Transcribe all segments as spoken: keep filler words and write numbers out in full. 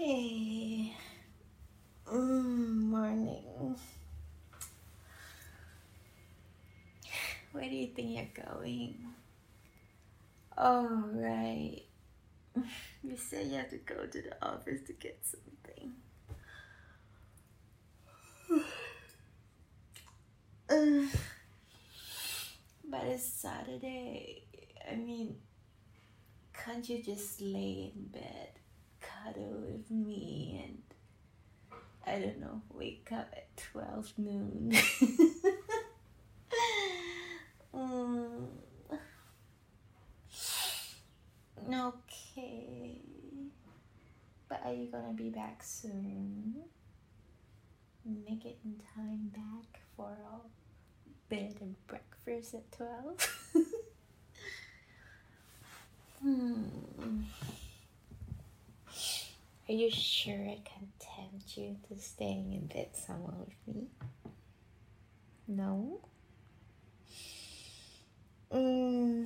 Hey, mm, morning. Where do you think you're going? Oh, right. You said you have to go to the office to get something. Uh, but it's Saturday. I mean, can't you just lay in bed, cuddle with me, and I don't know, wake up at twelve noon? mm. Okay. But are you gonna be back soon? Make it in time back for our bed and breakfast at twelve? hmm. Are you sure I can tempt you to staying in bed somewhere with me? No? Mm.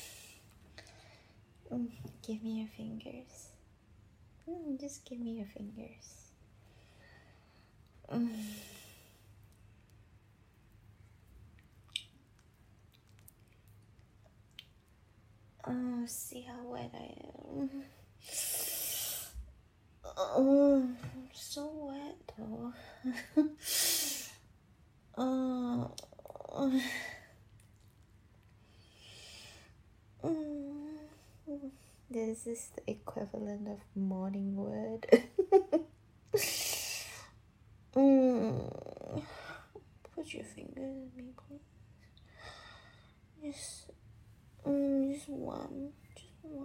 Mm. Give me your fingers. Mm, just give me your fingers. Mm. Oh, see how wet I am. Oh, I'm so wet though. oh. This is the equivalent of morning wood. mm. Put your fingers in me, please. Just, mm, just one. Just one.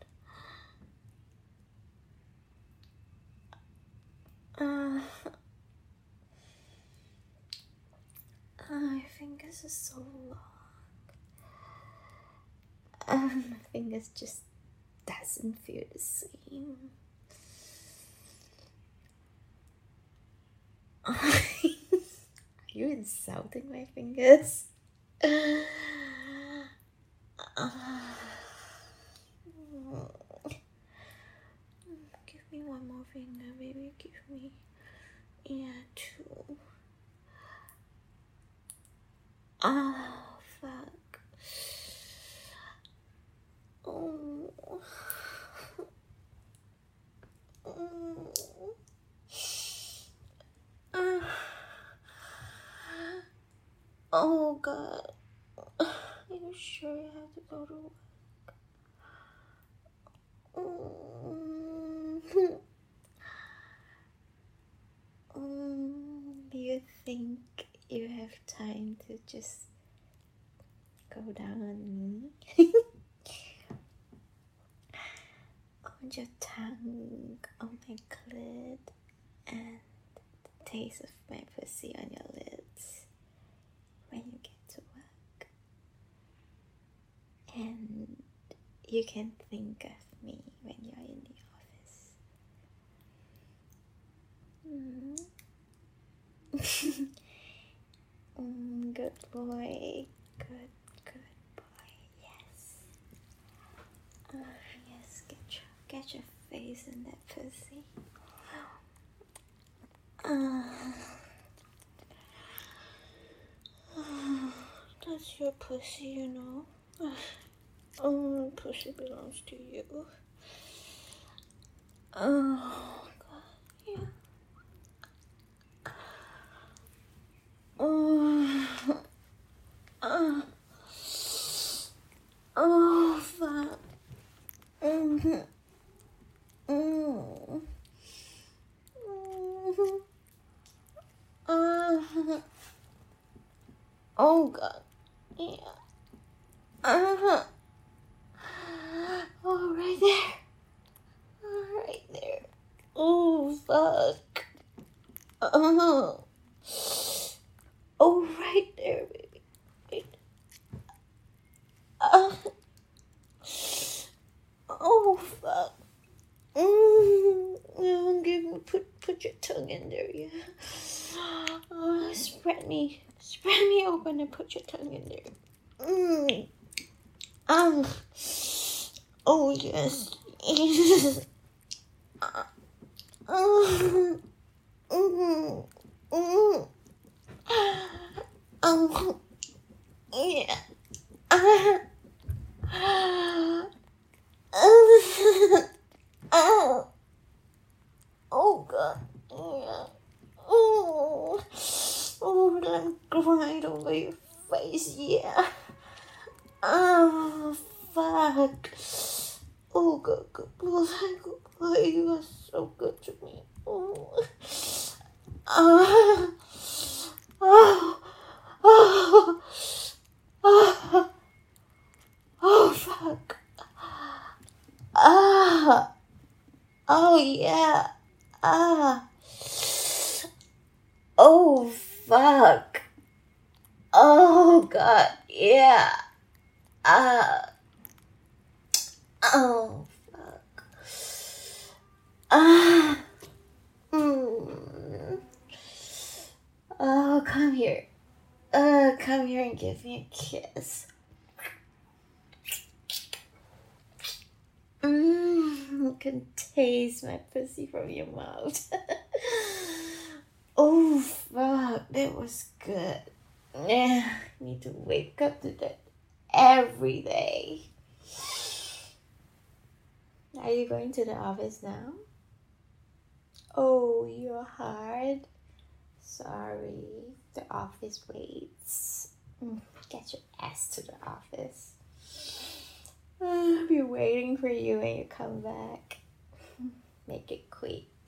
Uh, uh, my fingers are so long. Um, my fingers just doesn't feel the same. Are you insulting my fingers? Uh, give me one more finger, baby. Give me, yeah, two. Oh, fuck. Oh. Uh. Oh, God. Are you sure you have to go to work? Mm. mm. Do you think you have time to just go down on me? On your tongue, on my clit, and the taste of my pussy on your lips when you get to work. And you can think of me when you're in the office. Mm. mm, good boy. Good, good boy. Yes. Oh, yes. Get your, get your face in that pussy. Uh, uh, that's your pussy, you know. Uh, oh, pussy belongs to you. Oh, God, yeah. Oh, uh, oh, fuck. Mm-hmm. Mm-hmm. Uh-huh. Oh, God. Yeah. Uh-huh. Oh, right there. Oh, right there. Oh, fuck. Oh. Oh, right there, baby. Right. Uh. Oh, fuck. Mm. Give me, put, put your tongue in there, yeah. Oh, spread me. Spread me open and put your tongue in there. Mm. Um. Oh, yes. uh, Oh, yeah. Oh, oh God. Yeah. Oh, oh, let me grind over your face. Yeah. Oh, fuck. Oh, good, good boy, good boy. You are so good to me. Oh, oh, oh, oh, oh, oh, fuck. Ah, oh, yeah. Ah, oh, fuck. Oh, God, yeah. Ah, oh, fuck. Ah, mm. Oh, come here. Uh, come here and give me a kiss. Mmm, you can taste my pussy from your mouth. Oh, fuck, that was good. Yeah, I need to wake up to that every day. Are you going to the office now? Oh, you're hard. Sorry, the office waits. Get your ass to the office. I'll be waiting for you when you come back. Make it quick.